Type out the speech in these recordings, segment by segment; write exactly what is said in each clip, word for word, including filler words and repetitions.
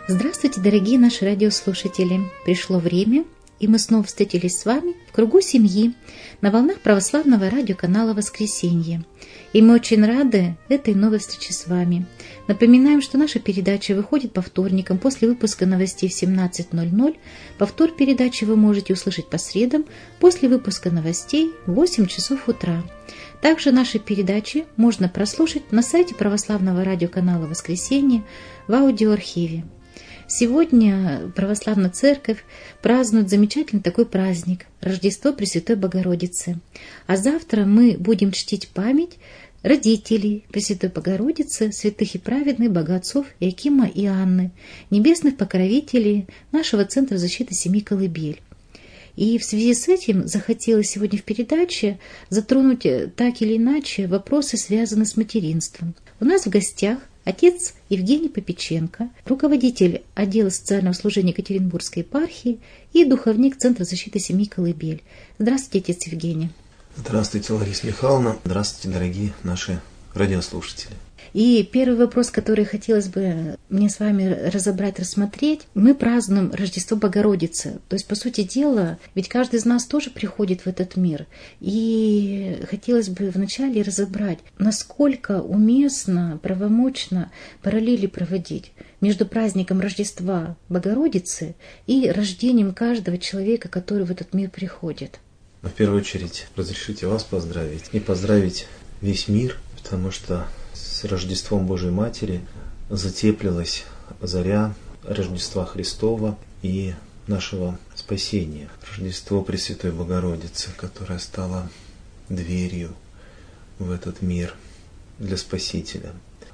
Здравствуйте, дорогие наши радиослушатели! Пришло время, и мы снова встретились с вами в кругу семьи на волнах православного радиоканала «Воскресенье». И мы очень рады этой новой встрече с вами. Напоминаем, что наша передача выходит по вторникам после выпуска новостей в семнадцать ноль ноль. Повтор передачи вы можете услышать по средам после выпуска новостей в восемь часов утра. Также наши передачи можно прослушать на сайте православного радиоканала «Воскресенье» в аудиоархиве. Сегодня Православная Церковь празднует замечательный такой праздник – Рождество Пресвятой Богородицы. А завтра мы будем чтить память родителей Пресвятой Богородицы, святых и праведных богоотцов Иоакима и Анны, небесных покровителей нашего Центра защиты семьи «Колыбель». И в связи с этим захотелось сегодня в передаче затронуть так или иначе вопросы, связанные с материнством. У нас в гостях отец Евгений Попеченко, руководитель отдела социального служения Екатеринбургской епархии и духовник Центра защиты семьи «Колыбель». Здравствуйте, отец Евгений. Здравствуйте, Лариса Михайловна. Здравствуйте, дорогие наши радиослушатели. И первый вопрос, который хотелось бы мне с вами разобрать, рассмотреть. Мы празднуем Рождество Богородицы. То есть, по сути дела, ведь каждый из нас тоже приходит в этот мир. И хотелось бы вначале разобрать, насколько уместно, правомочно параллели проводить между праздником Рождества Богородицы и рождением каждого человека, который в этот мир приходит. В первую очередь, разрешите вас поздравить и поздравить весь мир, потому что с Рождеством Божией Матери затеплилась заря Рождества Христова и нашего спасения. Рождество Пресвятой Богородицы, которая стала дверью в этот мир для Спасителя.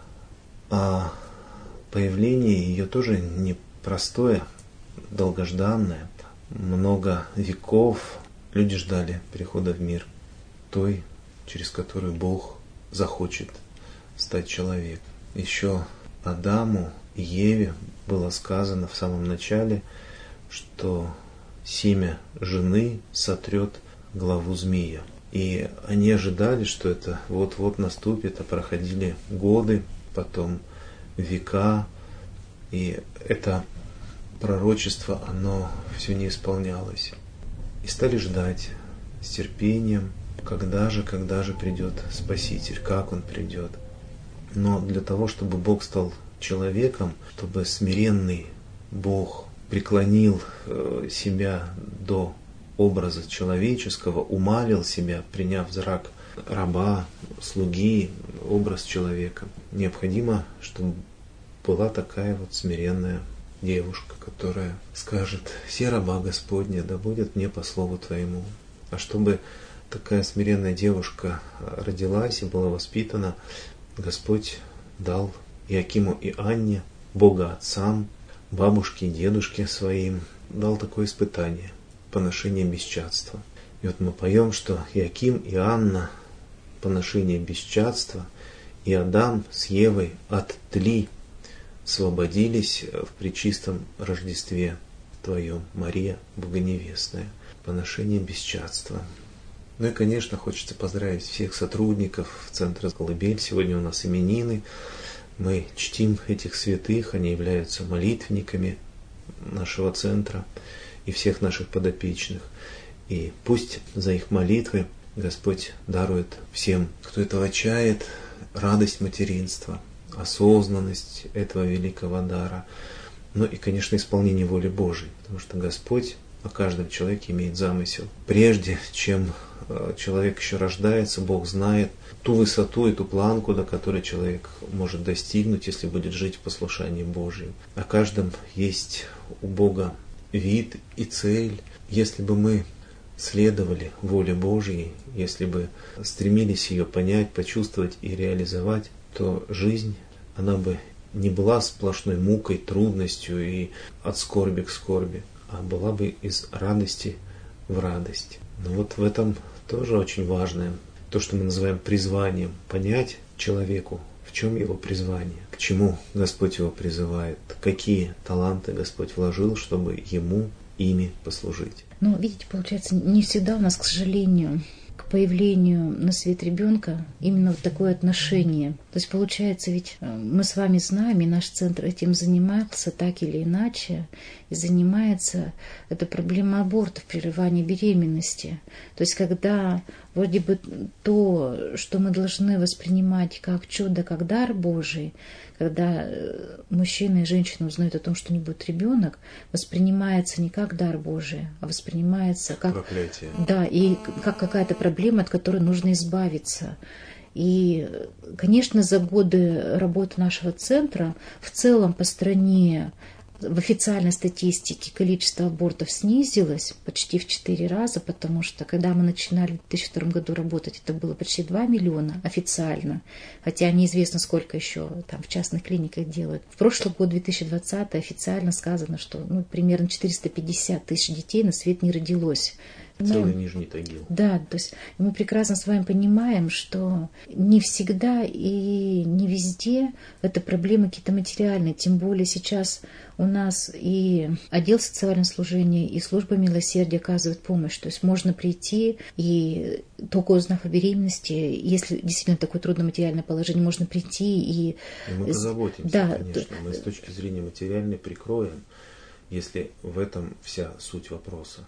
А появление ее тоже непростое, долгожданное. Много веков люди ждали прихода в мир той, через которую Бог захочет стать человеком. Еще Адаму и Еве было сказано в самом начале, что семя жены сотрет главу змея. И они ожидали, что это вот-вот наступит, а проходили годы, потом века, и это пророчество, оно все не исполнялось. И стали ждать с терпением, когда же, когда же придет Спаситель, как Он придет. Но для того, чтобы Бог стал человеком, чтобы смиренный Бог преклонил себя до образа человеческого, умалил себя, приняв зрак раба, слуги, образ человека, необходимо, чтобы была такая вот смиренная девушка, которая скажет: «Се раба Господня, да будет мне по слову Твоему». А чтобы такая смиренная девушка родилась и была воспитана, Господь дал Иоакиму и Анне, Бога отцам, бабушке и дедушке своим, дал такое испытание – поношение бесчадства. И вот мы поем, что Иоаким и Анна – поношение бесчадства, и Адам с Евой от тли освободились в пречистом Рождестве Твоем, Мария Богоневестная, поношение бесчадства. Ну и, конечно, хочется поздравить всех сотрудников Центра «Колыбель». Сегодня у нас именины. Мы чтим этих святых, они являются молитвенниками нашего центра и всех наших подопечных. И пусть за их молитвы Господь дарует всем, кто этого чает, радость материнства, осознанность этого великого дара, ну и, конечно, исполнение воли Божией, потому что Господь о каждом человеке имеет замысел. Прежде чем человек еще рождается, Бог знает ту высоту и ту планку, до которой человек может достигнуть, если будет жить в послушании Божьем. О каждом есть у Бога вид и цель. Если бы мы следовали воле Божьей, если бы стремились ее понять, почувствовать и реализовать, то жизнь, она бы не была сплошной мукой, трудностью и от скорби к скорби, а была бы из радости в радость. Но вот в этом тоже очень важное, то, что мы называем призванием, понять человеку, в чем его призвание, к чему Господь его призывает, какие таланты Господь вложил, чтобы ему ими послужить. Но, видите, получается, не всегда у нас, к сожалению, к появлению на свет ребенка именно вот такое отношение. То есть получается, ведь мы с вами знаем, и наш центр этим занимался так или иначе, и занимается, это проблема абортов, прерывания беременности. То есть когда вроде бы то, что мы должны воспринимать как чудо, как дар Божий, когда мужчина и женщина узнают о том, что не будет ребенок, воспринимается не как дар Божий, а воспринимается как проклятие. Да, и как какая-то проблема, от которой нужно избавиться. И, конечно, за годы работы нашего центра в целом по стране в официальной статистике количество абортов снизилось почти в четыре раза, потому что когда мы начинали в две тысячи втором году работать, это было почти два миллиона официально, хотя неизвестно, сколько еще там в частных клиниках делают. В прошлый год, две тысячи двадцатый, официально сказано, что ну, примерно четыреста пятьдесят тысяч детей на свет не родилось. Целый Нижний Тагил. Да, то есть мы прекрасно с вами понимаем, что не всегда и не везде это проблемы какие-то материальные, тем более сейчас у нас и отдел социального служения, и служба милосердия оказывают помощь, то есть можно прийти и только узнав о беременности, если действительно такое трудное материальное положение, можно прийти и... И мы позаботимся, да, конечно, мы с точки зрения материальной прикроем, если в этом вся суть вопроса.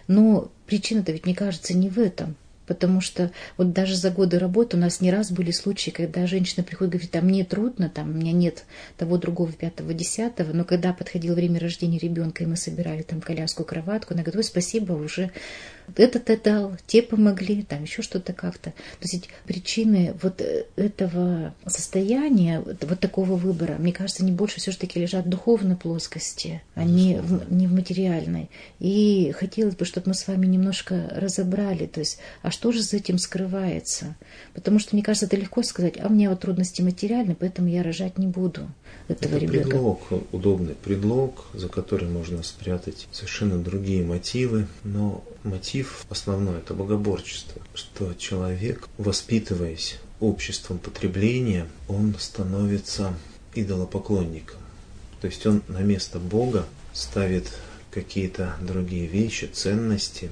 Но причина-то ведь, мне кажется, не в этом. Потому что вот даже за годы работы у нас не раз были случаи, когда женщина приходит и говорит, а мне трудно, там, у меня нет того, другого, пятого, десятого, но когда подходило время рождения ребенка, и мы собирали там коляску, кроватку, она говорит, ой, спасибо, уже этот-то дал, те помогли, там еще что-то как-то. То есть причины вот этого состояния, вот такого выбора, мне кажется, не больше все-таки лежат в духовной плоскости, а не в, не в материальной. И хотелось бы, чтобы мы с вами немножко разобрали, то есть, а что же за этим скрывается? Потому что, мне кажется, это легко сказать, а у меня вот трудности материальные, поэтому я рожать не буду этого это ребенка. Предлог, удобный предлог, за который можно спрятать совершенно другие мотивы, но мотив основной – это богоборчество, что человек, воспитываясь обществом потребления, он становится идолопоклонником. То есть он на место Бога ставит какие-то другие вещи, ценности,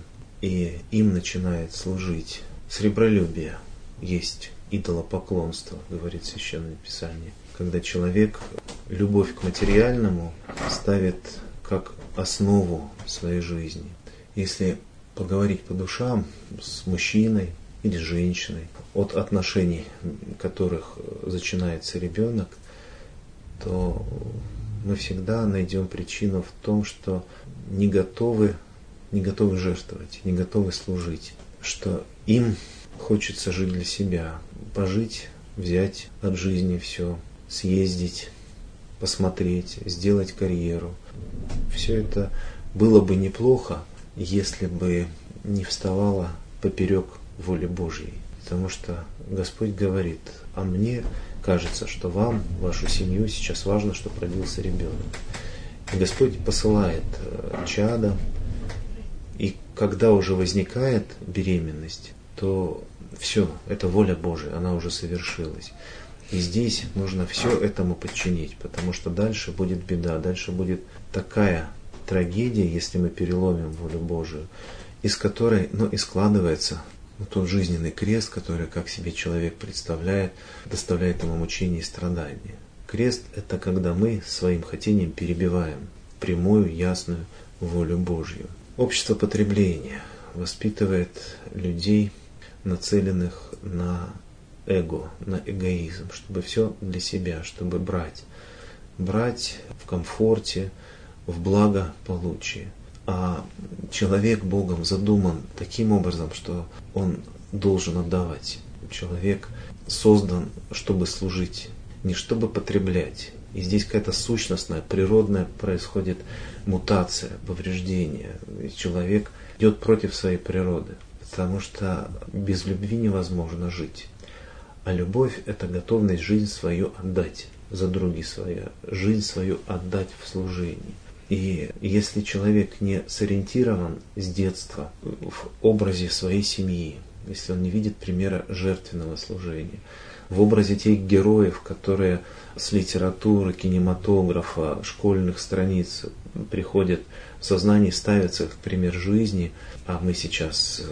и им начинает служить. Сребролюбие есть идолопоклонство, говорит Священное Писание, когда человек любовь к материальному ставит как основу своей жизни. Если поговорить по душам с мужчиной или с женщиной, от отношений которых зачинается ребенок, то мы всегда найдем причину в том, что не готовы, не готовы жертвовать, не готовы служить, что им хочется жить для себя, пожить, взять от жизни все, съездить, посмотреть, сделать карьеру. Все это было бы неплохо, если бы не вставала поперек воли Божьей. Потому что Господь говорит, а мне кажется, что вам, вашу семью сейчас важно, чтобы родился ребенок. И Господь посылает чадо, и когда уже возникает беременность, то все, это воля Божия, она уже совершилась. И здесь нужно все этому подчинить, потому что дальше будет беда, дальше будет такая трагедия, если мы переломим волю Божию, из которой, ну, и складывается ну, тот жизненный крест, который, как себе человек представляет, доставляет ему мучения и страдания. Крест – это когда мы своим хотением перебиваем прямую, ясную волю Божью. Общество потребления воспитывает людей, нацеленных на эго, на эгоизм, чтобы все для себя, чтобы брать. Брать в комфорте, в благополучии. А человек Богом задуман таким образом, что он должен отдавать. Человек создан, чтобы служить, не чтобы потреблять. И здесь какая-то сущностная, природная происходит мутация, повреждение. И человек идет против своей природы, потому что без любви невозможно жить. А любовь – это готовность жизнь свою отдать за други свои, жизнь свою отдать в служении. И если человек не сориентирован с детства в образе своей семьи, если он не видит примера жертвенного служения, в образе тех героев, которые с литературы, кинематографа, школьных страниц приходят в сознание, ставятся в пример жизни, а мы сейчас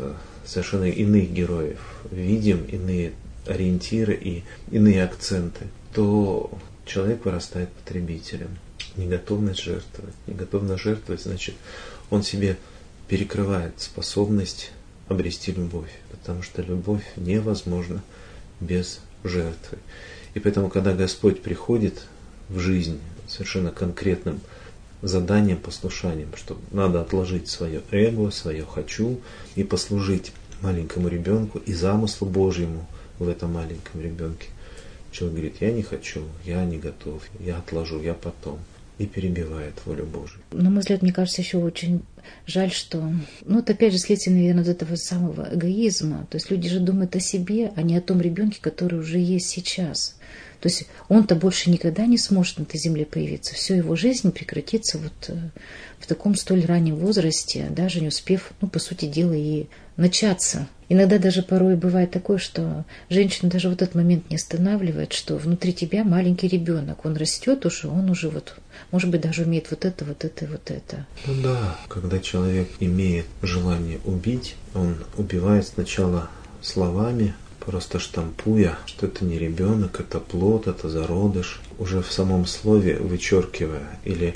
совершенно иных героев видим, иные ориентиры и иные акценты, то человек вырастает потребителем. Неготовность жертвовать. Неготовность жертвовать, значит, он себе перекрывает способность обрести любовь, потому что любовь невозможна без жертвы. И поэтому, когда Господь приходит в жизнь совершенно конкретным заданием, послушанием, что надо отложить свое эго, свое «хочу» и послужить маленькому ребенку и замыслу Божьему в этом маленьком ребенке. Человек говорит: я не хочу, я не готов, я отложу, я потом. И перебивает волю Божию. На мой взгляд, мне кажется, еще очень жаль, что... Ну, это опять же следствие, наверное, вот этого самого эгоизма. То есть люди же думают о себе, а не о том ребенке, который уже есть сейчас. То есть он-то больше никогда не сможет на этой земле появиться. Все его жизнь прекратится вот в таком столь раннем возрасте, даже не успев, ну, по сути дела, и начаться. Иногда даже порой бывает такое, что женщина даже вот этот момент не останавливает, что внутри тебя маленький ребенок, он растет уже, он уже вот, может быть, даже умеет вот это, вот это, вот это. Ну да, когда человек имеет желание убить, он убивает сначала словами, просто штампуя, что это не ребенок, это плод, это зародыш, уже в самом слове вычеркивая или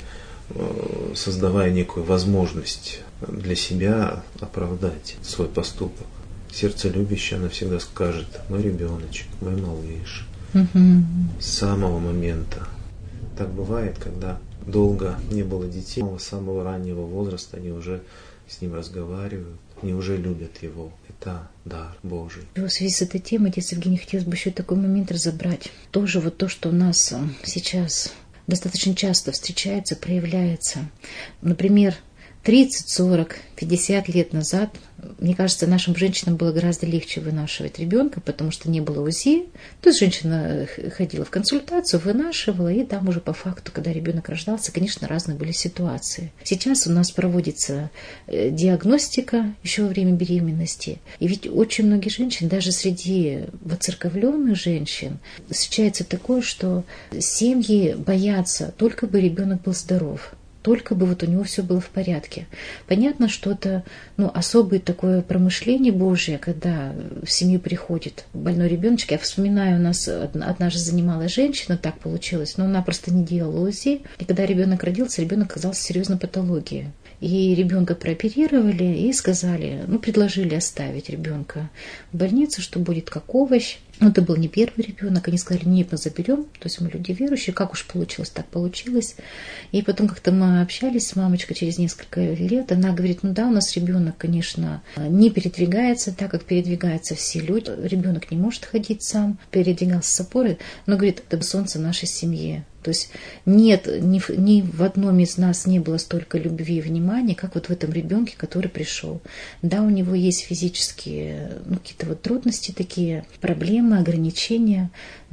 э, создавая некую возможность для себя оправдать свой поступок. Сердце любящее, оно всегда скажет: мой ребеночек, мой малыш. Угу. С самого момента. Так бывает, когда долго не было детей, с самого раннего возраста они уже с ним разговаривают, они уже любят его. Это дар Божий. В связи с этой темой, отец Евгений, хотелось бы еще такой момент разобрать. Тоже вот то, что у нас сейчас достаточно часто встречается, проявляется. Например, тридцать, сорок, пятьдесят лет назад, мне кажется, нашим женщинам было гораздо легче вынашивать ребенка, потому что не было УЗИ. То есть женщина ходила в консультацию, вынашивала, и там уже по факту, когда ребенок рождался, конечно, разные были ситуации. Сейчас у нас проводится диагностика еще во время беременности. И ведь очень многие женщины, даже среди воцерковленных женщин, встречается такое, что семьи боятся, только бы ребенок был здоров. Только бы вот у него все было в порядке. Понятно, что это ну, особое такое промышление Божие, когда в семью приходит больной ребеночек. Я вспоминаю, у нас однажды занималась женщина, так получилось, но она просто не делала УЗИ. И когда ребенок родился, ребенок оказался в серьезной патологии. И ребенка прооперировали и сказали, ну, предложили оставить ребенка в больнице, что будет как овощ. Но это был не первый ребенок. Они сказали: нет, мы заберем. То есть мы люди верующие. Как уж получилось, так получилось. И потом как-то мы общались с мамочкой через несколько лет. Она говорит: ну да, у нас ребенок, конечно, не передвигается так, как передвигаются все люди. Ребенок не может ходить сам, передвигался с опорой. Но, говорит, это солнце нашей семьи. То есть нет, ни в, ни в одном из нас не было столько любви и внимания, как вот в этом ребенке, который пришел. Да, у него есть физические ну, какие-то вот трудности такие, проблемы, ограничения,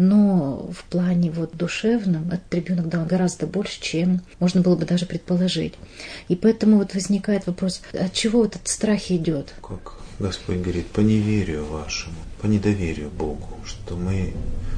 но в плане вот душевном этот ребенок дал гораздо больше, чем можно было бы даже предположить. И поэтому вот возникает вопрос, от чего вот этот страх идет? Как Господь говорит: по неверию вашему, по недоверию Богу, что мы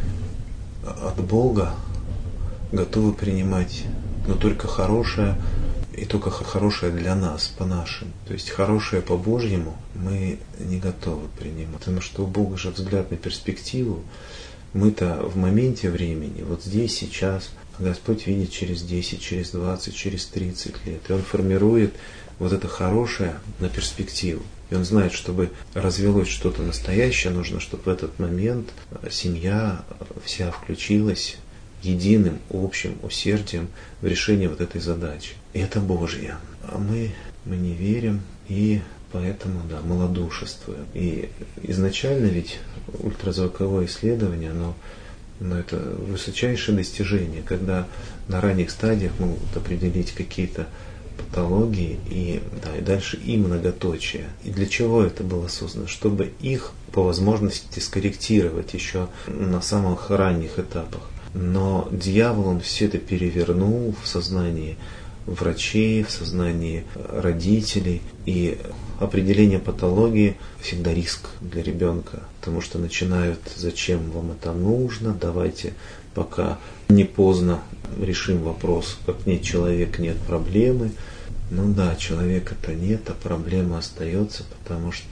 от Бога готовы принимать, но только хорошее, и только хорошее для нас, по-нашему. То есть хорошее по-божьему мы не готовы принимать. Потому что у Бога же взгляд на перспективу. Мы-то в моменте времени, вот здесь, сейчас, а Господь видит через десять, через двадцать, через тридцать лет. И Он формирует вот это хорошее на перспективу. И Он знает, чтобы развелось что-то настоящее, нужно, чтобы в этот момент семья вся включилась единым, общим усердием в решении вот этой задачи. И это Божье. А мы, мы не верим, и поэтому, да, малодушествуем. И изначально ведь ультразвуковое исследование, оно, но это высочайшее достижение, когда на ранних стадиях могут определить какие-то патологии и, да, и дальше и многоточие. И для чего это было создано? Чтобы их по возможности скорректировать еще на самых ранних этапах. Но дьявол, он все это перевернул в сознании врачей, в сознании родителей. И определение патологии всегда риск для ребенка. Потому что начинают: зачем вам это нужно, давайте пока не поздно решим вопрос, как нет человека, нет проблемы. Ну да, человека-то нет, а проблема остается, потому что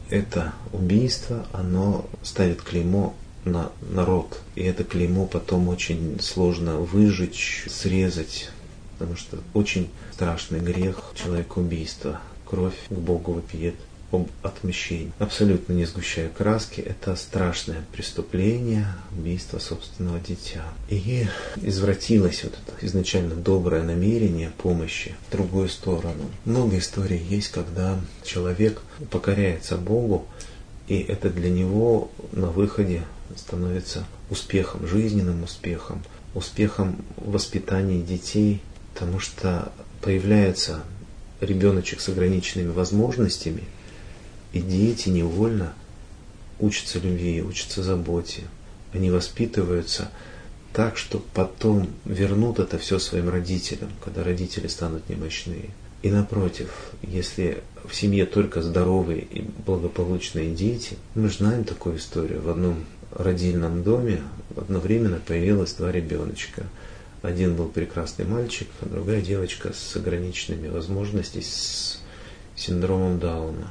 это убийство, оно ставит клеймо на народ. И это клеймо потом очень сложно выжечь, срезать, потому что очень страшный грех человекоубийства. Кровь к Богу вопиет об отмщении. Абсолютно не сгущая краски, это страшное преступление, убийство собственного дитя. И извратилось вот это изначально доброе намерение помощи в другую сторону. Много историй есть, когда человек покоряется Богу, и это для него на выходе становится успехом, жизненным успехом, успехом в воспитании детей, потому что появляется ребеночек с ограниченными возможностями, и дети невольно учатся любви, учатся заботе. Они воспитываются так, что потом вернут это все своим родителям, когда родители станут немощные. И напротив, если в семье только здоровые и благополучные дети, мы же знаем такую историю. В одном родильном доме одновременно появилось два ребеночка. Один был прекрасный мальчик, а другая девочка с ограниченными возможностями, с синдромом Дауна.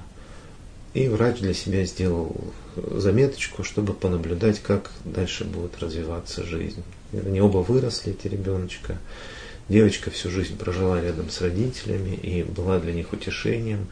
И врач для себя сделал заметочку, чтобы понаблюдать, как дальше будет развиваться жизнь. Они оба выросли, эти ребеночка. Девочка всю жизнь прожила рядом с родителями и была для них утешением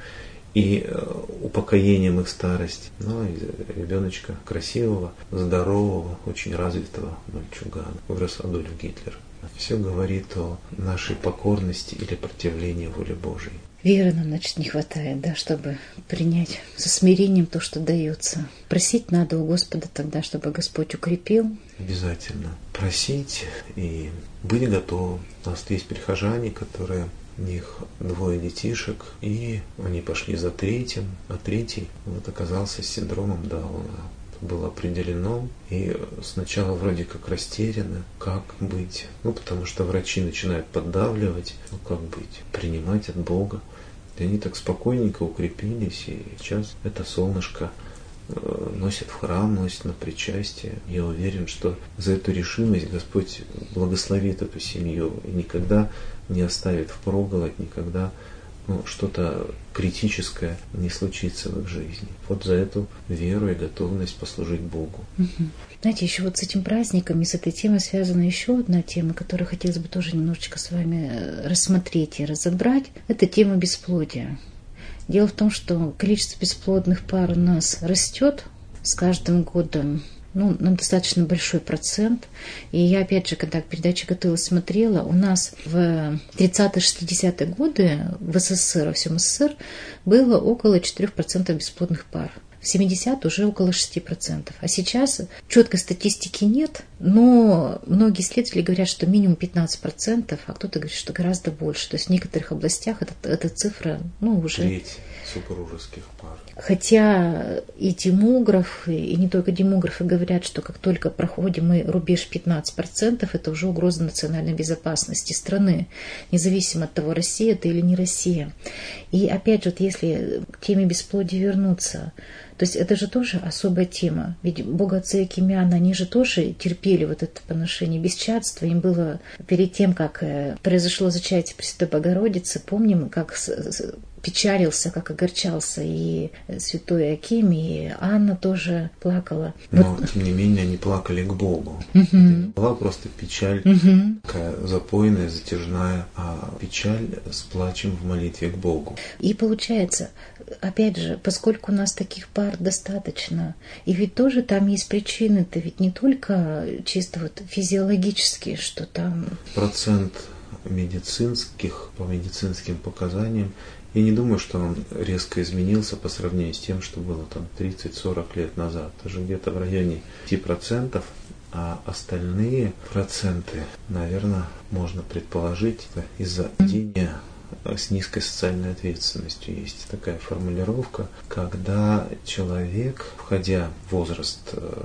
и упокоением их старости. Но ребеночка красивого, здорового, очень развитого мальчугана вырос Адольф Гитлер. Все говорит о нашей покорности или противлении воле Божией. Веры нам, значит, не хватает, да, чтобы принять со смирением то, что дается. Просить надо у Господа тогда, чтобы Господь укрепил. Обязательно просить и быть готовым. У нас есть прихожане, которые, у них двое детишек, и они пошли за третьим, а третий вот оказался с синдромом Дауна. Было определено, и сначала вроде как растеряно, как быть. Ну, потому что врачи начинают поддавливать, ну, как быть, принимать от Бога. И они так спокойненько укрепились, и сейчас это солнышко носят в храм, носят на причастие. Я уверен, что за эту решимость Господь благословит эту семью и никогда не оставит впроголодь, никогда ну, что-то критическое не случится в их жизни. Вот за эту веру и готовность послужить Богу. Угу. Знаете, еще вот с этим праздником и с этой темой связана еще одна тема, которую хотелось бы тоже немножечко с вами рассмотреть и разобрать. Это тема бесплодия. Дело в том, что количество бесплодных пар у нас растет с каждым годом. Ну, на достаточно большой процент. И я, опять же, когда к передаче готовилась, смотрела, у нас в тридцатые-шестидесятые годы в СССР, во всем СССР, было около четырех процентов бесплодных пар. В семидесятые уже около шести процентов. А сейчас четкой статистики нет, но многие исследователи говорят, что минимум пятнадцать процентов, а кто-то говорит, что гораздо больше. То есть в некоторых областях это, эта цифра ну, уже... Треть супружеских пар. Хотя и демографы, и не только демографы говорят, что как только проходим мы рубеж пятнадцать процентов, это уже угроза национальной безопасности страны, независимо от того, Россия это или не Россия. И опять же, вот если к теме бесплодия вернуться, то есть это же тоже особая тема. Ведь богоотцы Якимяна, они же тоже терпели вот это поношение бесчадства. Им было перед тем, как произошло зачатие Пресвятой Богородицы, помним, как печалился, как огорчался и святой Иоаким, и Анна тоже плакала. Но, вот. Тем не менее, они плакали к Богу. Угу. Это не была просто печаль угу. такая запойная, затяжная, а печаль с плачем в молитве к Богу. И получается, опять же, поскольку у нас таких пар достаточно, и ведь тоже там есть причины-то, ведь не только чисто вот физиологические, что там... Процент медицинских, по медицинским показаниям, я не думаю, что он резко изменился по сравнению с тем, что было там тридцать-сорок лет назад. Даже где-то в районе пяти процентов, а остальные проценты, наверное, можно предположить, из-за падения с низкой социальной ответственностью. Есть такая формулировка, когда человек, входя в возраст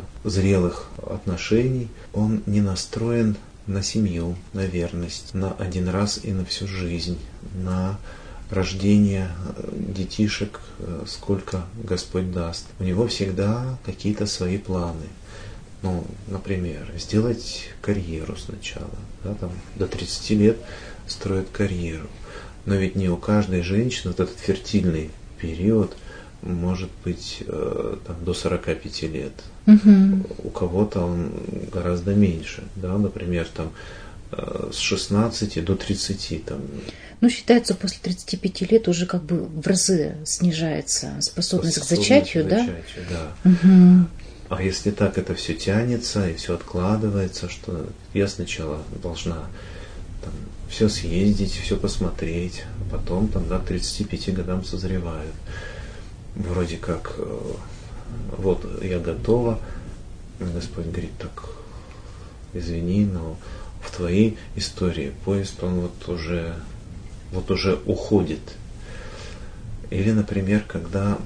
зрелых отношений, он не настроен на семью, на верность, на один раз и на всю жизнь, на рождение детишек, сколько Господь даст. У него всегда какие-то свои планы. Ну, например, сделать карьеру сначала. Да, там, до тридцати лет строят карьеру. Но ведь не у каждой женщины вот этот фертильный период может быть там, до сорока пяти лет. Угу. У кого-то он гораздо меньше. Да? Например, там, с шестнадцати до тридцати. Там, ну, считается, после тридцати пяти лет уже как бы в разы снижается способность, способность к зачатию, к зачатию да? да? Угу. А если так это все тянется и все откладывается, что я сначала должна там, все съездить, все посмотреть, а потом там, да, к тридцати пяти годам созревают. Вроде как, вот я готова, Господь говорит, так, извини, но в твоей истории поезд, он вот уже, вот уже уходит. Или, например, когда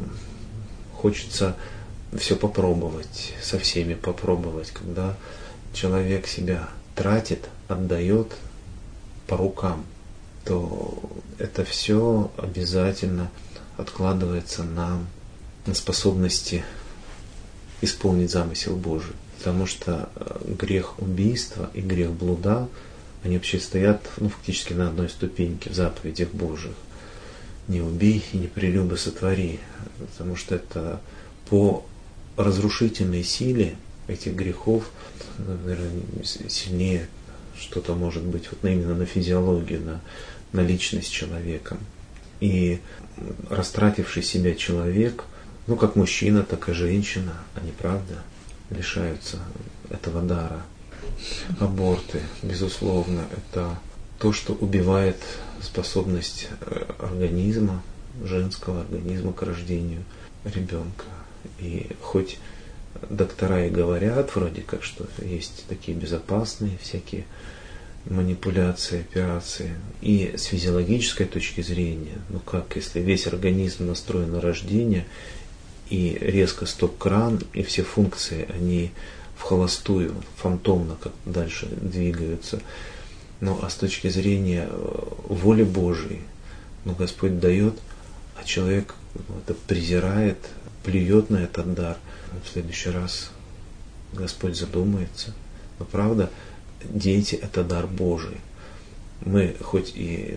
хочется все попробовать, со всеми попробовать, когда человек себя тратит, отдает по рукам, то это все обязательно откладывается на, на способности исполнить замысел Божий. Потому что грех убийства и грех блуда, они вообще стоят, ну, фактически на одной ступеньке в заповедях Божьих. Не убей и не прелюбо сотвори. Потому что это по разрушительной силе этих грехов, наверное, сильнее что-то может быть вот именно на физиологию, на, на личность человека. И растративший себя человек, ну как мужчина, так и женщина, они, правда, лишаются этого дара. Аборты, безусловно, это то, что убивает способность организма, женского организма к рождению ребенка. И хоть доктора и говорят вроде как, что есть такие безопасные всякие манипуляции, операции, и с физиологической точки зрения, ну как, если весь организм настроен на рождение, и резко стоп-кран, и все функции, они в холостую, фантомно как дальше двигаются. Ну а с точки зрения воли Божией, ну Господь дает, а человек это презирает, плюет на этот дар. В следующий раз Господь задумается. Но правда, дети – это дар Божий. Мы хоть и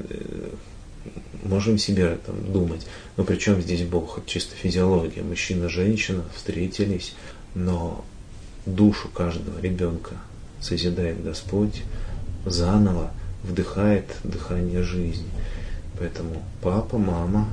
можем себе там думать, но при чем здесь Бог? Это чисто физиология. Мужчина, женщина встретились, но душу каждого ребенка созидает Господь, заново вдыхает дыхание жизни. Поэтому папа, мама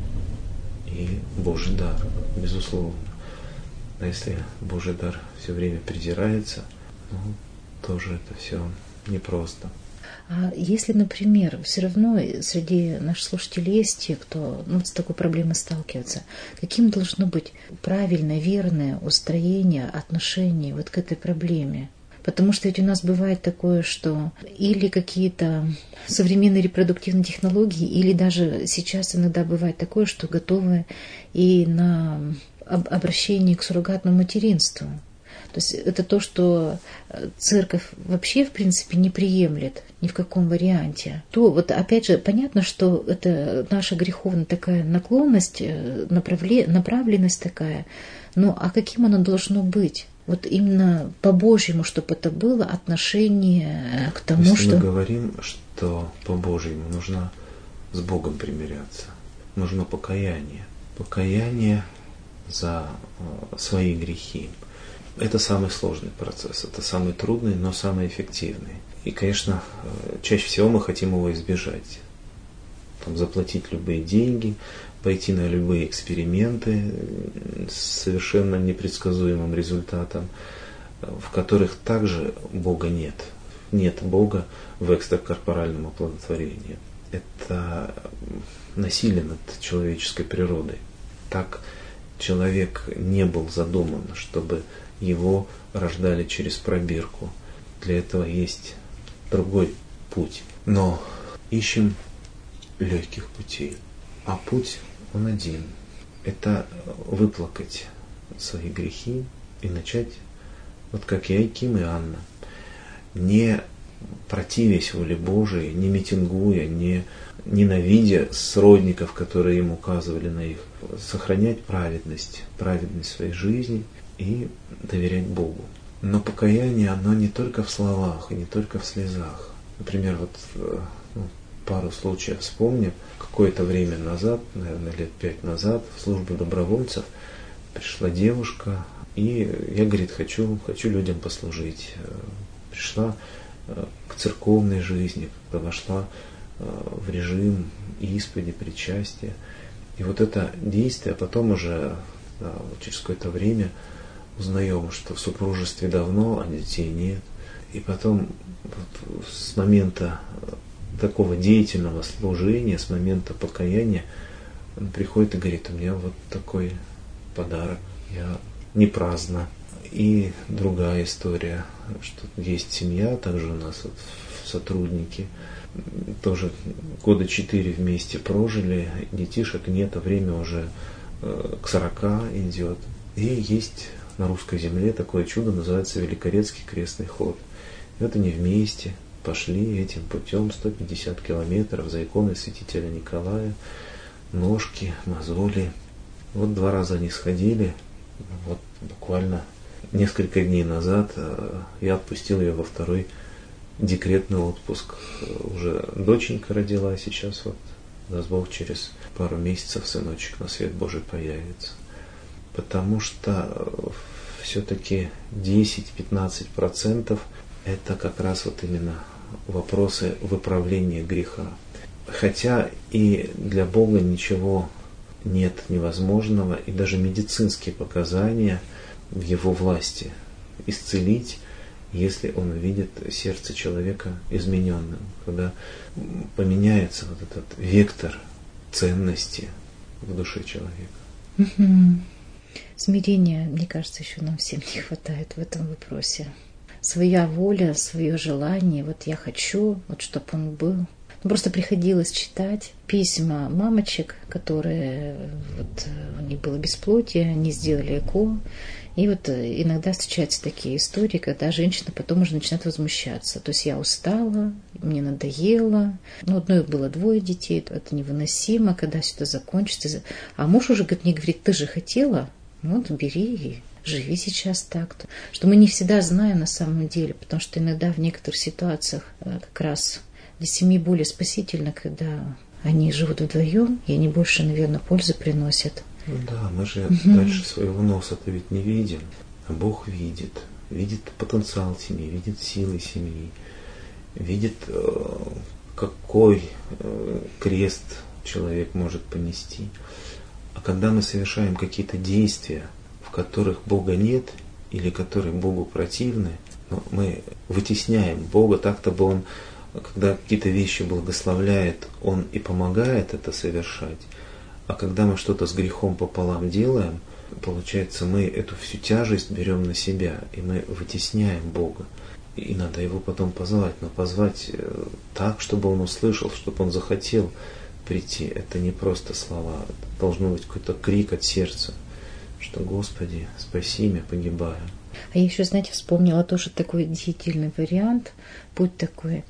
и Божий дар, безусловно. А если Божий дар все время придирается, ну, тоже это все непросто. А если, например, все равно среди наших слушателей есть те, кто ну, с такой проблемой сталкивается, каким должно быть правильное, верное устроение отношений вот к этой проблеме? Потому что ведь у нас бывает такое, что или какие-то современные репродуктивные технологии, или даже сейчас иногда бывает такое, что готовы и на обращение к суррогатному материнству. То есть это то, что церковь вообще, в принципе, не приемлет ни в каком варианте. То вот опять же понятно, что это наша греховная такая наклонность, направле, направленность такая, но а каким оно должно быть? Вот именно по-божьему, чтобы это было отношение к тому, Если что... мы говорим, что по-божьему нужно с Богом примиряться, нужно покаяние. Покаяние за свои грехи. Это самый сложный процесс, это самый трудный, но самый эффективный. И, конечно, чаще всего мы хотим его избежать. Там, заплатить любые деньги, пойти на любые эксперименты с совершенно непредсказуемым результатом, в которых также Бога нет. Нет Бога в экстракорпоральном оплодотворении. Это насилие над человеческой природой. Так человек не был задуман, чтобы его рождали через пробирку. Для этого есть другой путь. Но ищем легких путей. А путь он один. Это выплакать свои грехи и начать, вот как Иоаким и Анна, не противясь воле Божией, не митингуя, не ненавидя сродников, которые им указывали на их, сохранять праведность, праведность своей жизни и доверять Богу. Но покаяние, оно не только в словах и не только в слезах. Например, вот ну, пару случаев вспомним. Какое-то время назад, наверное, лет пять назад, в службу добровольцев пришла девушка, и я, говорит, хочу, хочу людям послужить. Пришла к церковной жизни, когда вошла в режим исповеди, причастия. И вот это действие, потом уже да, через какое-то время узнаем, что в супружестве давно, а детей нет. И потом вот, с момента такого деятельного служения, с момента покаяния, он приходит и говорит: у меня вот такой подарок, я не праздна. И другая история, что есть семья, также у нас вот сотрудники, тоже года четыре вместе прожили, детишек нет, а время уже э, к сорока идет. И есть на русской земле такое чудо, называется Великорецкий крестный ход. И вот они вместе пошли этим путем сто пятьдесят километров за иконой святителя Николая, ножки, мозоли. Вот два раза они сходили, вот буквально несколько дней назад я отпустил ее во второй декретный отпуск. Уже доченька родила, сейчас вот, даст Бог, через пару месяцев сыночек на свет Божий появится. Потому что все-таки десять-пятнадцать процентов это как раз вот именно вопросы выправления греха. Хотя и для Бога ничего нет невозможного, и даже медицинские показания в Его власти исцелить, если Он видит сердце человека измененным, когда поменяется вот этот вектор ценности в душе человека. Угу. Смирения, мне кажется, еще нам всем не хватает в этом вопросе. Своя воля, свое желание, вот я хочу, вот чтобы он был. Просто приходилось читать письма мамочек, которые, вот, у них было бесплодие, они сделали ЭКО. И вот иногда встречаются такие истории, когда женщина потом уже начинает возмущаться. То есть я устала, мне надоело. Ну, одной было двое детей, это невыносимо, когда все это закончится. А муж уже мне говорит: ты же хотела, вот бери и живи сейчас так-то. Что мы не всегда знаем на самом деле, потому что иногда в некоторых ситуациях как раз для семьи более спасительно, когда они живут вдвоем, и они больше, наверное, пользы приносят. Ну да, мы же угу. дальше своего носа-то ведь не видим, а Бог видит. Видит потенциал семьи, видит силы семьи, видит, какой крест человек может понести. А когда мы совершаем какие-то действия, в которых Бога нет или которые Богу противны, ну, мы вытесняем Бога, так-то бы Он, когда какие-то вещи благословляет, Он и помогает это совершать. А когда мы что-то с грехом пополам делаем, получается, мы эту всю тяжесть берем на себя, и мы вытесняем Бога. И надо Его потом позвать, но позвать так, чтобы Он услышал, чтобы Он захотел прийти. Это не просто слова, это должно быть какой-то крик от сердца, что: Господи, спаси меня, погибаю. А я еще, знаете, вспомнила тоже такой деятельный вариант, путь такой.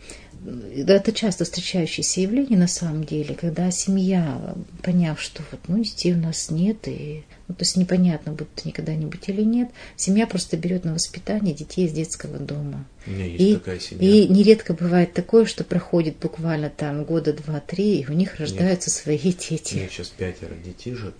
Это часто встречающееся явление на самом деле, когда семья, поняв, что вот, ну, детей у нас нет, и, ну, то есть непонятно, будут они когда-нибудь или нет, семья просто берет на воспитание детей из детского дома. У меня есть и, такая семья. И нередко бывает такое, что проходит буквально там года два-три, и у них рождаются нет, свои дети. У меня сейчас пятеро детишек.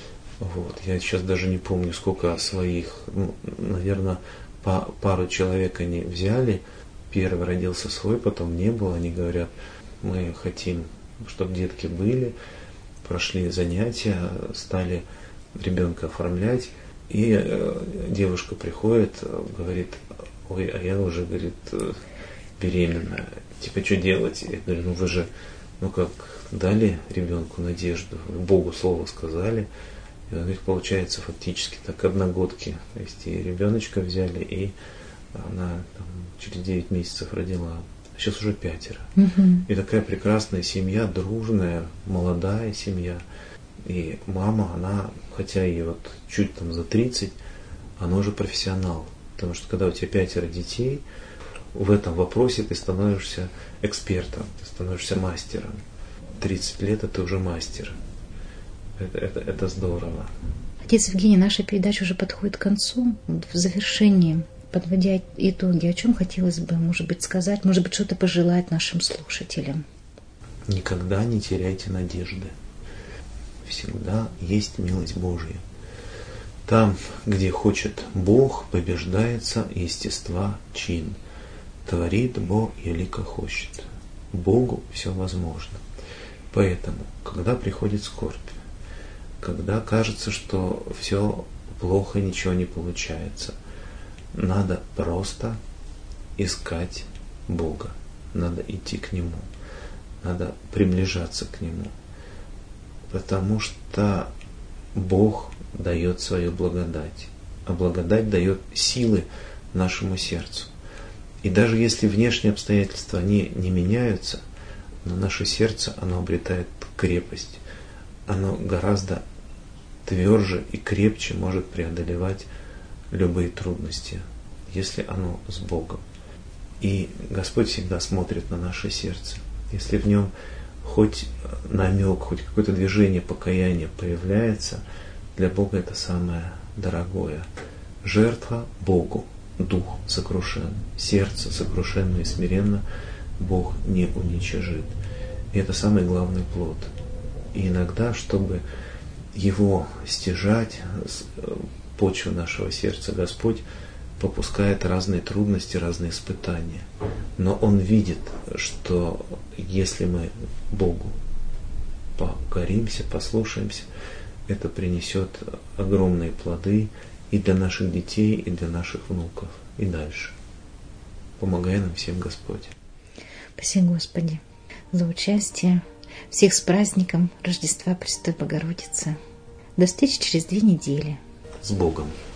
Вот. Я сейчас даже не помню, сколько своих, ну, наверное, по пару человек они взяли. Первый родился свой, потом не было. Они говорят: мы хотим, чтобы детки были. Прошли занятия, стали ребенка оформлять. И девушка приходит, говорит: ой, а я уже, говорит, беременна. Типа, что делать? Я говорю: ну вы же, ну как, дали ребенку надежду, Богу слово сказали. И у них получается фактически так одногодки. То есть и ребеночка взяли, и она там через девять месяцев родила. Сейчас уже пятеро. Угу. И такая прекрасная семья, дружная, молодая семья. И мама, она, хотя ей вот чуть там за тридцать, она уже профессионал. Потому что когда у тебя пятеро детей, в этом вопросе ты становишься экспертом, ты становишься мастером. тридцать лет, а ты уже мастер. Это, это, это здорово. Отец Евгений, наша передача уже подходит к концу, в завершении. Подводя итоги, о чем хотелось бы, может быть, сказать, может быть, что-то пожелать нашим слушателям? Никогда не теряйте надежды. Всегда есть милость Божья. Там, где хочет Бог, побеждается естества чин. Творит Бог, елико хочет. Богу все возможно. Поэтому, когда приходит скорбь, когда кажется, что все плохо, ничего не получается, надо просто искать Бога. Надо идти к Нему. Надо приближаться к Нему. Потому что Бог дает свою благодать. А благодать дает силы нашему сердцу. И даже если внешние обстоятельства они не меняются, но наше сердце, оно обретает крепость. Оно гораздо тверже и крепче может преодолевать любые трудности, если оно с Богом. И Господь всегда смотрит на наше сердце. Если в нем хоть намек, хоть какое-то движение покаяния появляется, для Бога это самое дорогое. Жертва Богу, дух сокрушен, сердце сокрушенно и смиренно Бог не уничижит. И это самый главный плод. И иногда, чтобы его стяжать, почву нашего сердца, Господь попускает разные трудности, разные испытания. Но Он видит, что если мы Богу покоримся, послушаемся, это принесет огромные плоды и для наших детей, и для наших внуков, и дальше. Помогай нам всем, Господь. Спасибо, Господи, за участие. Всех с праздником Рождества Пресвятой Богородицы. До встречи через две недели. С Богом.